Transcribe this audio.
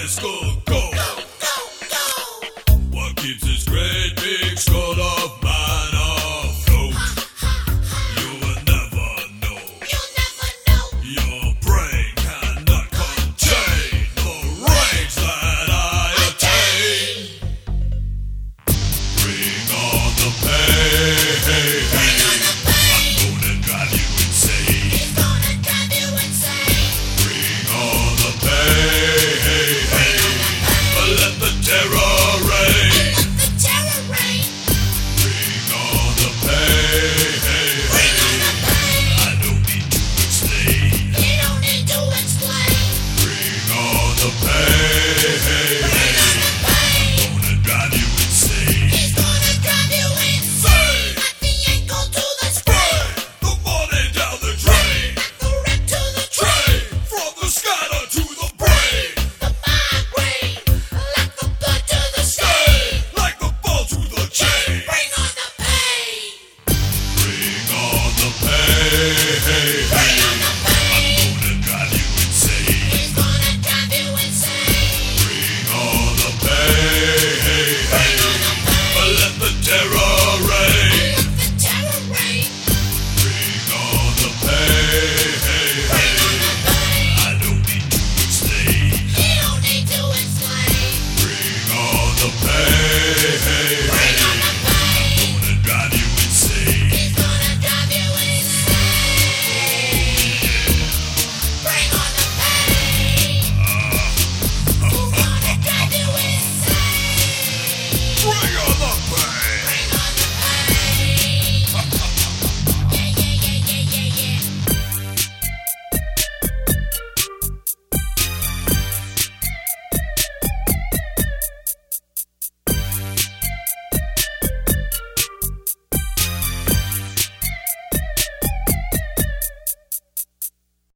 let's go. What keeps this great big skull of mine afloat? You will never know. Your brain cannot contain the rage that I attain. Bring on the pain. I'm gonna drive you insane. Bring on the pain. Let the terror reign. Bring on the pain. I don't need to explain. Bring on the pain. I'm gonna drive you insane. Spray the money down the drain. Train from the scatter to the brain. Like the ball to the chain. Bring on the pain. I'm gonna drive you insane. Bring on the pain. Let the terror reign. Bring on the pain. I don't need to explain. Bring on the pain.